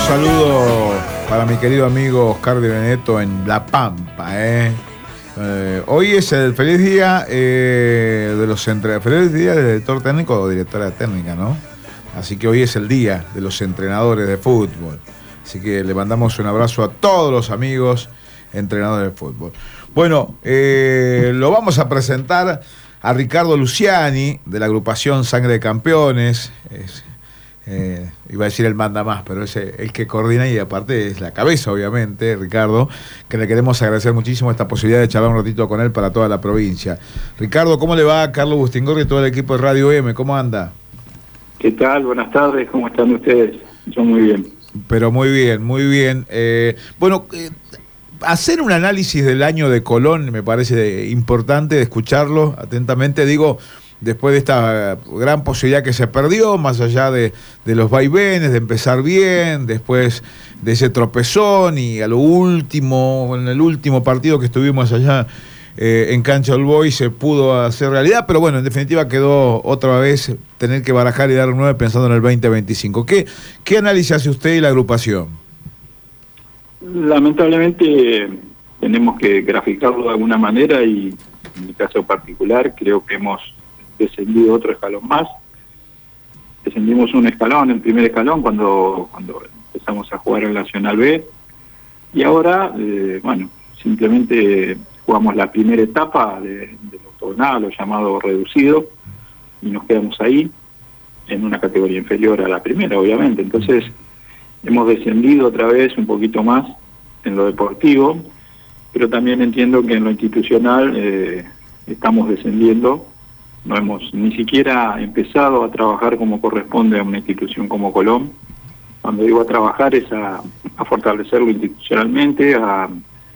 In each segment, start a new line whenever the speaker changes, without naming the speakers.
saludo para mi querido amigo Oscar de Benedetto en La Pampa. Hoy es el feliz día de los feliz día del director técnico o directora técnica, ¿no? Así que hoy es el día de los entrenadores de fútbol. Así que le mandamos un abrazo a todos los amigos entrenadores de fútbol. Bueno, lo vamos a presentar a Ricardo Luciani, de la agrupación Sangre de Campeones. Iba a decir el manda más, pero es el que coordina y aparte es la cabeza, obviamente, Ricardo, que le queremos agradecer muchísimo esta posibilidad de charlar un ratito con él para toda la provincia. Ricardo, ¿cómo le va? Carlos Bustingorri y todo el equipo de Radio M, ¿cómo anda?
¿Qué tal? Buenas tardes, ¿cómo están ustedes? Yo muy bien.
Pero muy bien, muy bien. Hacer un análisis del año de Colón me parece importante de escucharlo atentamente, digo, después de esta gran posibilidad que se perdió, más allá de los vaivenes, de empezar bien, después de ese tropezón y a lo último, en el último partido que estuvimos allá en Cancha All Boys se pudo hacer realidad, pero bueno, en definitiva quedó otra vez tener que barajar y dar un 9 pensando en el 2025. ¿Qué análisis hace usted y la agrupación?
Lamentablemente tenemos que graficarlo de alguna manera y en mi caso particular creo que hemos descendido otro escalón más. Descendimos un escalón, el primer escalón, cuando empezamos a jugar en Nacional B. Y ahora, simplemente jugamos la primera etapa del octogonal, o llamado reducido, y nos quedamos ahí, en una categoría inferior a la primera, obviamente. Entonces, hemos descendido otra vez un poquito más en lo deportivo, pero también entiendo que en lo institucional estamos descendiendo. No hemos ni siquiera empezado a trabajar como corresponde a una institución como Colón. Cuando digo a trabajar es a fortalecerlo institucionalmente, a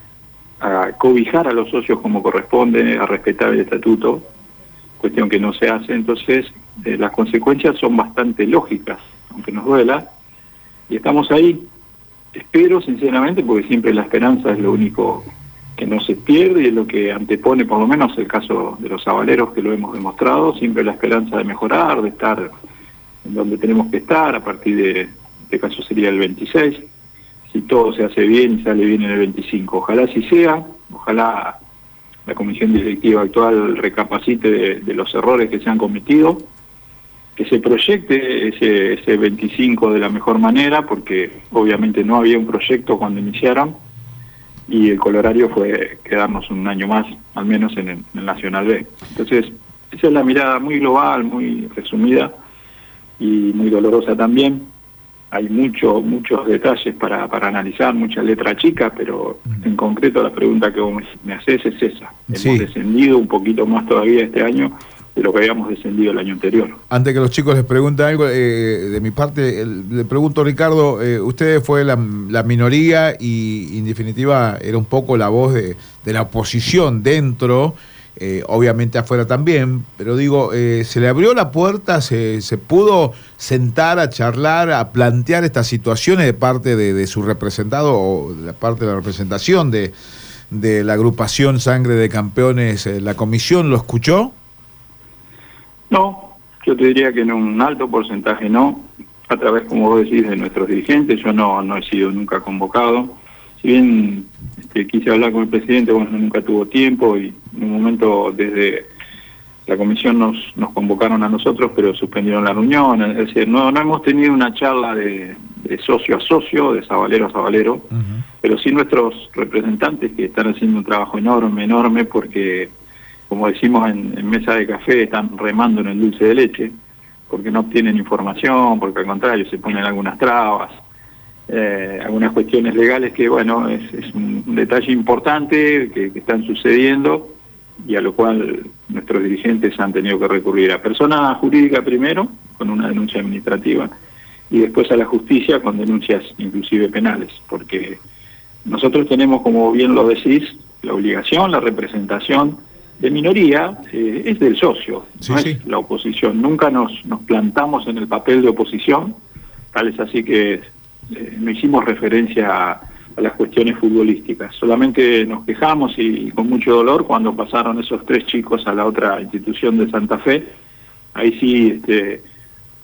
cobijar a los socios como corresponde, a respetar el estatuto, cuestión que no se hace. Entonces las consecuencias son bastante lógicas, aunque nos duela, y estamos ahí. Espero sinceramente, porque siempre la esperanza es lo único que no se pierde y es lo que antepone, por lo menos el caso de los Sabaleros, que lo hemos demostrado, siempre la esperanza de mejorar, de estar en donde tenemos que estar, a partir de este caso sería el 26, si todo se hace bien y sale bien en el 25. Ojalá así sea, ojalá la comisión directiva actual recapacite de los errores que se han cometido, que se proyecte ese 25 de la mejor manera, porque obviamente no había un proyecto cuando iniciaron, y el colorario fue quedarnos un año más, al menos en el Nacional B. Entonces, esa es la mirada muy global, muy resumida y muy dolorosa también. Hay muchos detalles para analizar, mucha letra chica, pero en concreto la pregunta que vos me haces es esa.
Sí.
Hemos descendido un poquito más todavía este año de lo que habíamos descendido el año anterior.
Antes que los chicos les pregunten algo, de mi parte, le pregunto, Ricardo, usted fue la minoría y en definitiva era un poco la voz de la oposición dentro, obviamente afuera también, pero digo, se le abrió la puerta, se pudo sentar a charlar, a plantear estas situaciones de parte de su representado o de la parte de la representación de la agrupación Sangre de Campeones. ¿La comisión lo escuchó?
No, yo te diría que en un alto porcentaje no, a través, como vos decís, de nuestros dirigentes. Yo no he sido nunca convocado. Si bien quise hablar con el presidente, bueno, nunca tuvo tiempo y en un momento desde la comisión nos convocaron a nosotros, pero suspendieron la reunión. Es decir, no hemos tenido una charla de socio a socio, de sabalero a sabalero, pero sí nuestros representantes que están haciendo un trabajo enorme, porque, como decimos en mesa de café, están remando en el dulce de leche, porque no obtienen información, porque al contrario se ponen algunas trabas, algunas cuestiones legales que, bueno, es un detalle importante que están sucediendo y a lo cual nuestros dirigentes han tenido que recurrir a persona jurídica primero, con una denuncia administrativa, y después a la justicia con denuncias inclusive penales, porque nosotros tenemos, como bien lo decís, la obligación, la representación de minoría es del socio, no es la oposición. Nunca nos plantamos en el papel de oposición, tal es así que no hicimos referencia a las cuestiones futbolísticas. Solamente nos quejamos y con mucho dolor cuando pasaron esos 3 chicos a la otra institución de Santa Fe. Ahí sí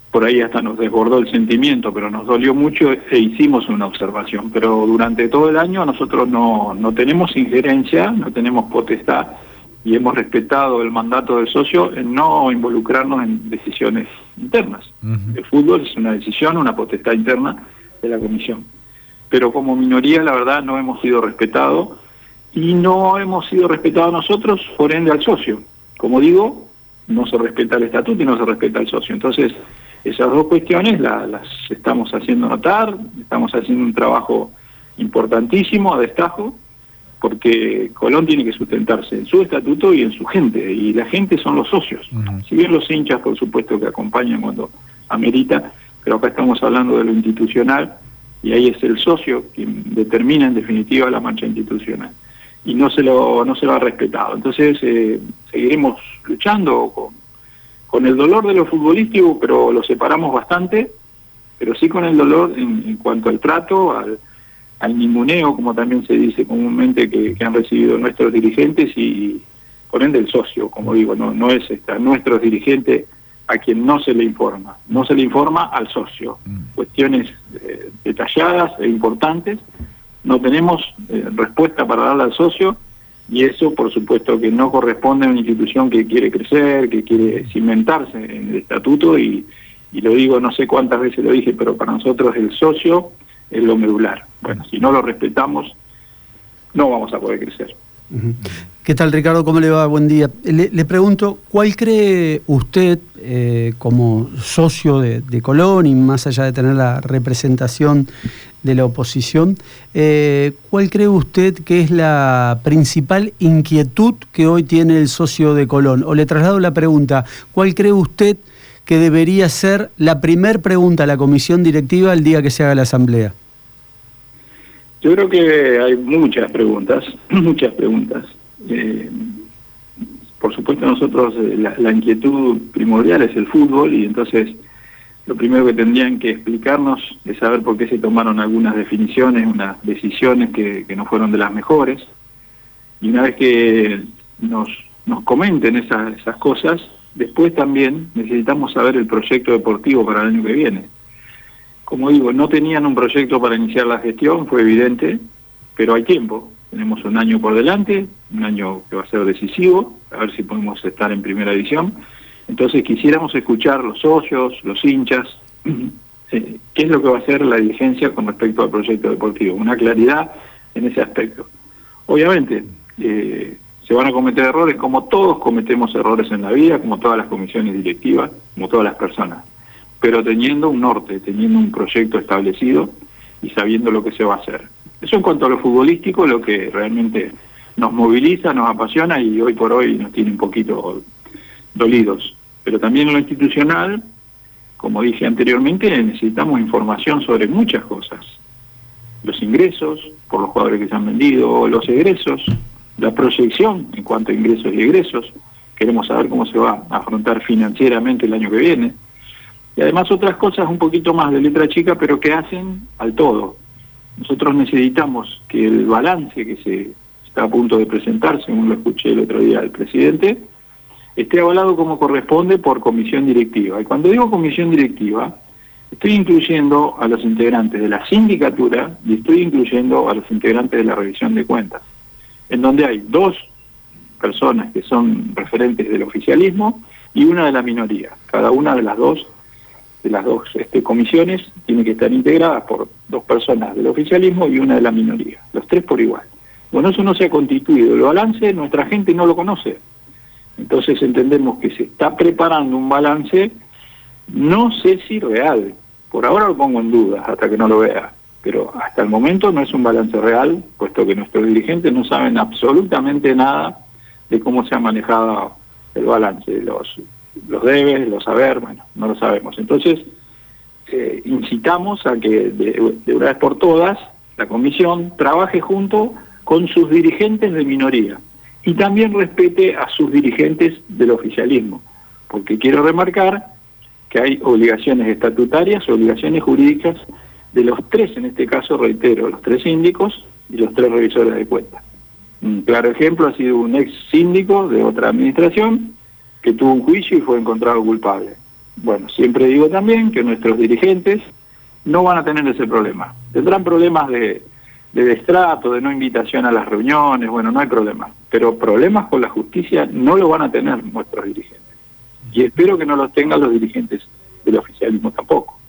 por ahí hasta nos desbordó el sentimiento, pero nos dolió mucho e hicimos una observación. Pero durante todo el año nosotros no tenemos injerencia, no tenemos potestad, y hemos respetado el mandato del socio en no involucrarnos en decisiones internas. El fútbol es una decisión, una potestad interna de la comisión. Pero como minoría, la verdad, no hemos sido respetados, y no hemos sido respetados nosotros, por ende al socio. Como digo, no se respeta el estatuto y no se respeta el socio. Entonces, esas dos cuestiones las estamos haciendo notar, estamos haciendo un trabajo importantísimo a destajo, porque Colón tiene que sustentarse en su estatuto y en su gente, y la gente son los socios. Si bien los hinchas, por supuesto, que acompañan cuando amerita, pero acá estamos hablando de lo institucional, y ahí es el socio quien determina en definitiva la marcha institucional. Y no se lo ha respetado. Entonces seguiremos luchando con el dolor de lo futbolístico, pero lo separamos bastante, pero sí con el dolor en cuanto al trato, al ninguneo, como también se dice comúnmente, que han recibido nuestros dirigentes, y por ende el socio, como digo, no es nuestros dirigentes a quien no se le informa al socio. Cuestiones detalladas e importantes, no tenemos respuesta para darle al socio, y eso por supuesto que no corresponde a una institución que quiere crecer, que quiere cimentarse en el estatuto, y lo digo, no sé cuántas veces lo dije, pero para nosotros el socio es lo medular. Bueno, si no lo respetamos, no vamos a poder crecer.
¿Qué tal, Ricardo? ¿Cómo le va? Buen día. Le pregunto, ¿cuál cree usted, como socio de Colón, y más allá de tener la representación de la oposición, cuál cree usted que es la principal inquietud que hoy tiene el socio de Colón? O le traslado la pregunta, ¿cuál cree usted que debería ser la primer pregunta a la comisión directiva el día que se haga la asamblea?
Yo creo que hay muchas preguntas, muchas preguntas. Por supuesto nosotros, la inquietud primordial es el fútbol, y entonces lo primero que tendrían que explicarnos es saber por qué se tomaron algunas definiciones, unas decisiones que no fueron de las mejores, y una vez que nos comenten esas cosas, después también necesitamos saber el proyecto deportivo para el año que viene. Como digo, no tenían un proyecto para iniciar la gestión, fue evidente, pero hay tiempo. Tenemos un año por delante, un año que va a ser decisivo, a ver si podemos estar en primera división. Entonces quisiéramos escuchar los socios, los hinchas, qué es lo que va a hacer la dirigencia con respecto al proyecto deportivo, una claridad en ese aspecto. Obviamente, se van a cometer errores, como todos cometemos errores en la vida, como todas las comisiones directivas, como todas las personas, pero teniendo un norte, teniendo un proyecto establecido y sabiendo lo que se va a hacer. Eso en cuanto a lo futbolístico, lo que realmente nos moviliza, nos apasiona, y hoy por hoy nos tiene un poquito dolidos. Pero también en lo institucional, como dije anteriormente, necesitamos información sobre muchas cosas. Los ingresos, por los jugadores que se han vendido, los egresos, la proyección en cuanto a ingresos y egresos. Queremos saber cómo se va a afrontar financieramente el año que viene. Y además otras cosas un poquito más de letra chica, pero que hacen al todo. Nosotros necesitamos que el balance que se está a punto de presentar, según lo escuché el otro día del presidente, esté avalado como corresponde por comisión directiva. Y cuando digo comisión directiva, estoy incluyendo a los integrantes de la sindicatura y estoy incluyendo a los integrantes de la revisión de cuentas, en donde hay dos personas que son referentes del oficialismo y una de la minoría. Cada una de las dos comisiones tiene que estar integrada por dos personas del oficialismo y una de la minoría, los tres por igual. Bueno, eso no se ha constituido. El balance nuestra gente no lo conoce. Entonces entendemos que se está preparando un balance, no sé si real, por ahora lo pongo en duda hasta que no lo vea, pero hasta el momento no es un balance real, puesto que nuestros dirigentes no saben absolutamente nada de cómo se ha manejado el balance, los debes, los saber, bueno, no lo sabemos. Entonces, incitamos a que de una vez por todas la comisión trabaje junto con sus dirigentes de minoría y también respete a sus dirigentes del oficialismo, porque quiero remarcar que hay obligaciones estatutarias, obligaciones jurídicas de los tres, en este caso, reitero, los tres síndicos y los tres revisores de cuentas. Un claro ejemplo ha sido un ex síndico de otra administración que tuvo un juicio y fue encontrado culpable. Bueno, siempre digo también que nuestros dirigentes no van a tener ese problema. Tendrán problemas de destrato, de no invitación a las reuniones, bueno, no hay problema. Pero problemas con la justicia no lo van a tener nuestros dirigentes. Y espero que no los tengan los dirigentes del oficialismo tampoco.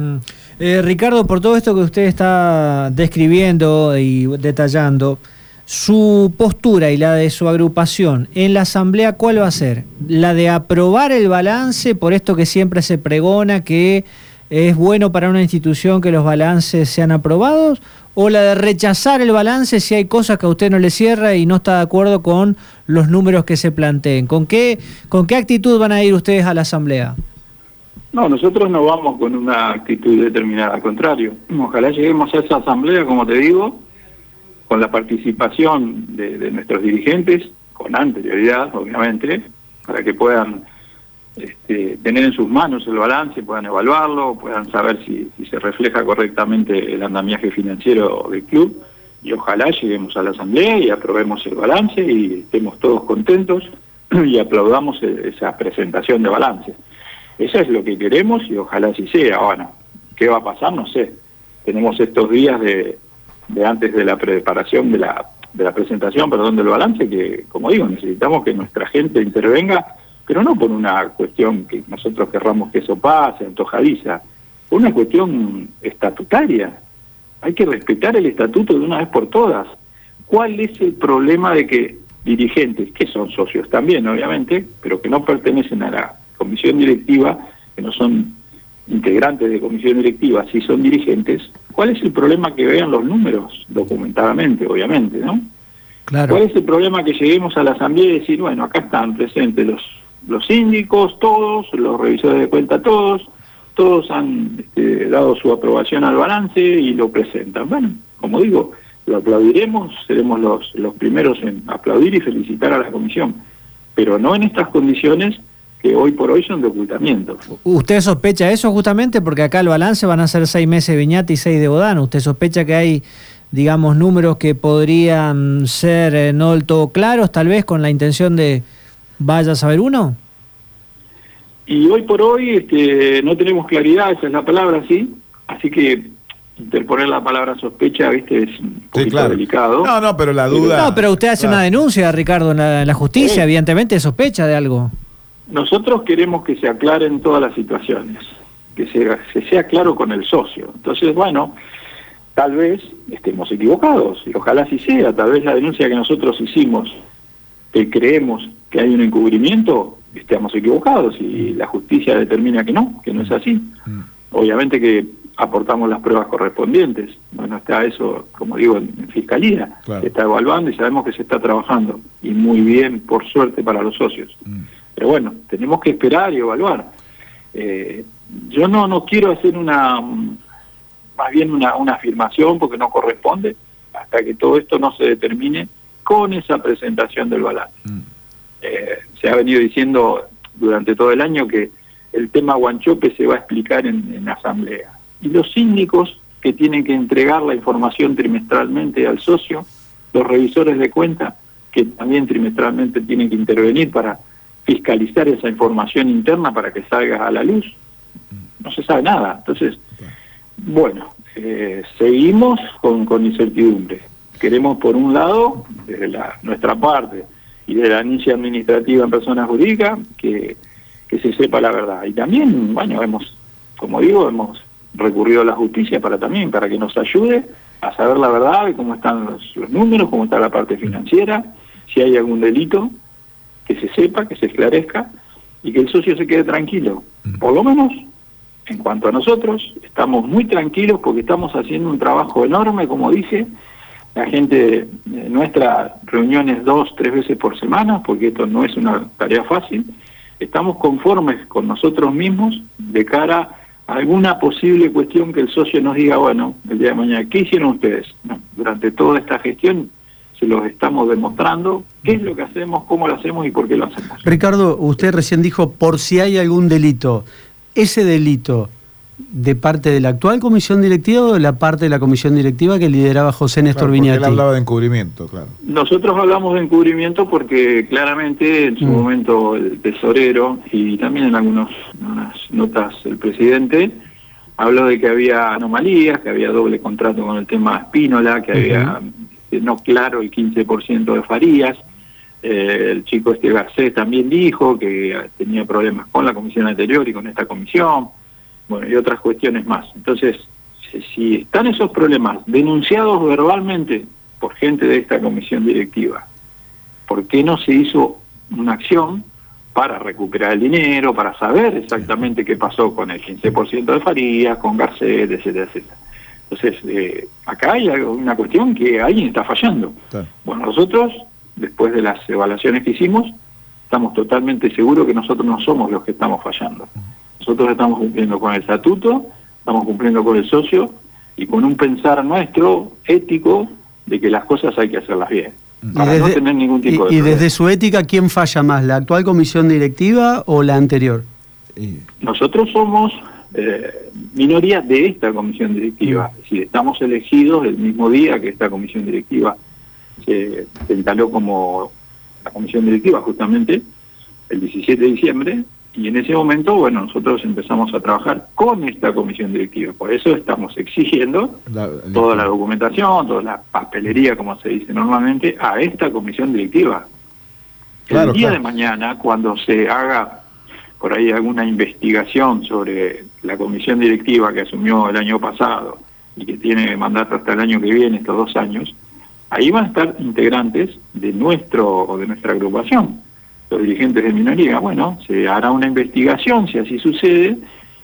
Ricardo, por todo esto que usted está describiendo y detallando, su postura y la de su agrupación en la asamblea, ¿cuál va a ser? ¿La de aprobar el balance, por esto que siempre se pregona que es bueno para una institución que los balances sean aprobados? ¿O la de rechazar el balance si hay cosas que a usted no le cierra y no está de acuerdo con los números que se planteen? ¿Con qué actitud van a ir ustedes a la asamblea?
No, nosotros no vamos con una actitud determinada, al contrario. Ojalá lleguemos a esa asamblea, como te digo, con la participación de nuestros dirigentes, con anterioridad, obviamente, para que puedan tener en sus manos el balance, puedan evaluarlo, puedan saber si se refleja correctamente el andamiaje financiero del club, y ojalá lleguemos a la asamblea y aprobemos el balance y estemos todos contentos y aplaudamos esa presentación de balance. Eso es lo que queremos y ojalá así sea. Bueno, ¿qué va a pasar? No sé. Tenemos estos días de antes de la preparación de la presentación, del balance, que, como digo, necesitamos que nuestra gente intervenga, pero no por una cuestión que nosotros querramos que eso pase, antojadiza, por una cuestión estatutaria. Hay que respetar el estatuto de una vez por todas. ¿Cuál es el problema de que dirigentes, que son socios también, obviamente, pero que no pertenecen a la comisión directiva, que no son integrantes de comisión directiva, si son dirigentes, ¿cuál es el problema que vean los números documentadamente, obviamente, ¿no?
Claro.
¿Cuál es el problema que lleguemos a la asamblea y decir, bueno, acá están presentes los síndicos, todos, los revisores de cuenta, todos han dado su aprobación al balance y lo presentan? Bueno, como digo, lo aplaudiremos, seremos los primeros en aplaudir y felicitar a la comisión, pero no en estas condiciones que hoy por hoy son de ocultamiento.
¿Usted sospecha eso justamente? Porque acá el balance van a ser 6 meses de Viñati y 6 de Bodano. ¿Usted sospecha que hay, digamos, números que podrían ser no del todo claros, tal vez con la intención de vaya a saber uno?
Y hoy por hoy no tenemos claridad, esa es la palabra, sí. Así que interponer la palabra sospecha, viste, es un poquito delicado.
No, pero la duda...
No, pero usted hace una denuncia, Ricardo, en la justicia, evidentemente sospecha de algo.
Nosotros queremos que se aclaren todas las situaciones, que se sea claro con el socio. Entonces, bueno, tal vez estemos equivocados, y ojalá así sea. Tal vez la denuncia que nosotros hicimos, que creemos que hay un encubrimiento, estemos equivocados, y la justicia determina que no es así. Obviamente que aportamos las pruebas correspondientes. Bueno, está eso, como digo, en fiscalía. Claro. Se está evaluando y sabemos que se está trabajando, y muy bien, por suerte, para los socios. Pero bueno, tenemos que esperar y evaluar. Yo no quiero hacer más bien una afirmación, porque no corresponde, hasta que todo esto no se determine con esa presentación del balance. Se ha venido diciendo durante todo el año que el tema Huanchope se va a explicar en asamblea. Y los síndicos que tienen que entregar la información trimestralmente al socio, los revisores de cuenta que también trimestralmente tienen que intervenir para fiscalizar esa información interna para que salga a la luz, no se sabe nada. Entonces, bueno, seguimos con incertidumbre. Queremos, por un lado, desde nuestra parte y de la anuncia administrativa en persona jurídica, que se sepa la verdad. Y también, bueno, hemos recurrido a la justicia para que nos ayude a saber la verdad de cómo están los números, cómo está la parte financiera, si hay algún delito, que se sepa, que se esclarezca y que el socio se quede tranquilo. Por lo menos, en cuanto a nosotros, estamos muy tranquilos porque estamos haciendo un trabajo enorme, como dije. La gente nuestra, reuniones 2-3 veces por semana, porque esto no es una tarea fácil. Estamos conformes con nosotros mismos de cara a alguna posible cuestión que el socio nos diga, bueno, el día de mañana, ¿qué hicieron ustedes? No, durante toda esta gestión se los estamos demostrando qué es lo que hacemos, cómo lo hacemos y por qué lo hacemos.
Ricardo, usted recién dijo por si hay algún delito. ¿Ese delito de parte de la actual comisión directiva o de la parte de la comisión directiva que lideraba José Néstor Viñati?
Él hablaba de encubrimiento, claro.
Nosotros hablamos de encubrimiento porque claramente en su momento el tesorero y también en unas notas el presidente habló de que había anomalías, que había doble contrato con el tema Espínola, que había no claro el 15% de Farías. El chico Garcés también dijo que tenía problemas con la comisión anterior y con esta comisión, bueno, y otras cuestiones más. Entonces, si están esos problemas denunciados verbalmente por gente de esta comisión directiva, ¿por qué no se hizo una acción para recuperar el dinero, para saber exactamente qué pasó con el 15% de Farías, con Garcés, etcétera, etcétera? Entonces, acá hay una cuestión que alguien está fallando. Sí. Bueno, nosotros, después de las evaluaciones que hicimos, estamos totalmente seguros que nosotros no somos los que estamos fallando. Nosotros estamos cumpliendo con el estatuto, estamos cumpliendo con el socio y con un pensar nuestro ético de que las cosas hay que hacerlas bien. Para no tener ningún tipo de problema.
¿Y desde su ética quién falla más, la actual comisión directiva o la anterior?
Nosotros somos minoría de esta comisión directiva. Es decir, estamos elegidos el mismo día que esta comisión directiva se instaló como la comisión directiva, justamente el 17 de diciembre, y en ese momento, bueno, nosotros empezamos a trabajar con esta comisión directiva. Por eso estamos exigiendo toda la documentación, toda la papelería, como se dice normalmente, a esta comisión directiva. El día de mañana, cuando se haga por ahí alguna investigación sobre la comisión directiva que asumió el año pasado y que tiene mandato hasta el año que viene, estos 2 años, ahí van a estar integrantes de nuestra agrupación, los dirigentes de minoría. Bueno, se hará una investigación, si así sucede,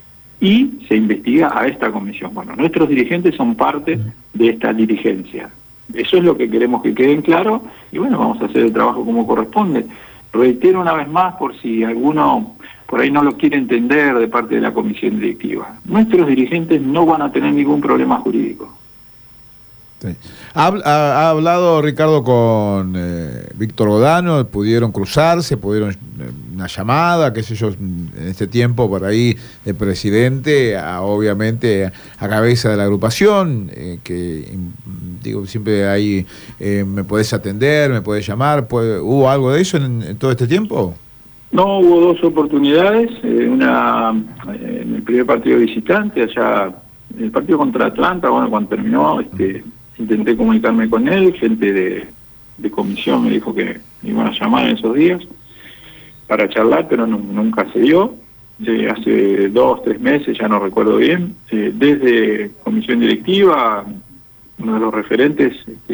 y se investiga a esta comisión. Bueno, nuestros dirigentes son parte de esta dirigencia. Eso es lo que queremos que quede claro, y bueno, vamos a hacer el trabajo como corresponde. Reitero una vez más, por si alguno por ahí no lo quiere entender de parte de la comisión directiva. Nuestros dirigentes no van a tener ningún problema jurídico.
Sí. ¿Ha hablado Ricardo con Víctor Godano? ¿Pudieron cruzarse? ¿Pudieron una llamada? ¿Qué sé yo? En este tiempo por ahí el presidente, obviamente a cabeza de la agrupación, que digo, siempre ahí me podés atender, me podés llamar. ¿Hubo algo de eso en todo este tiempo?
No, hubo 2 oportunidades. Una en el primer partido visitante, allá en el partido contra Atlanta. Bueno, cuando terminó, intenté comunicarme con él, gente de comisión me dijo que me iban a llamar en esos días para charlar, pero nunca se dio. Hace 2, 3 meses, ya no recuerdo bien, desde comisión directiva, uno de los referentes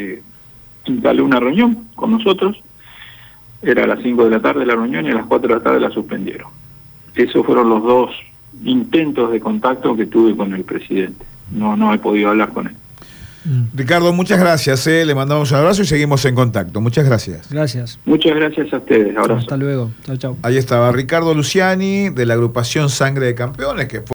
instaló una reunión con nosotros. Era a las 5 de la tarde la reunión y a las 4 de la tarde la suspendieron. Esos fueron los 2 intentos de contacto que tuve con el presidente. No he podido hablar con él.
Ricardo, muchas gracias. Le mandamos un abrazo y seguimos en contacto. Muchas gracias.
Gracias.
Muchas gracias a ustedes. Abrazo.
Hasta luego. Chau, chau.
Ahí estaba Ricardo Luciani, de la agrupación Sangre de Campeones, que fue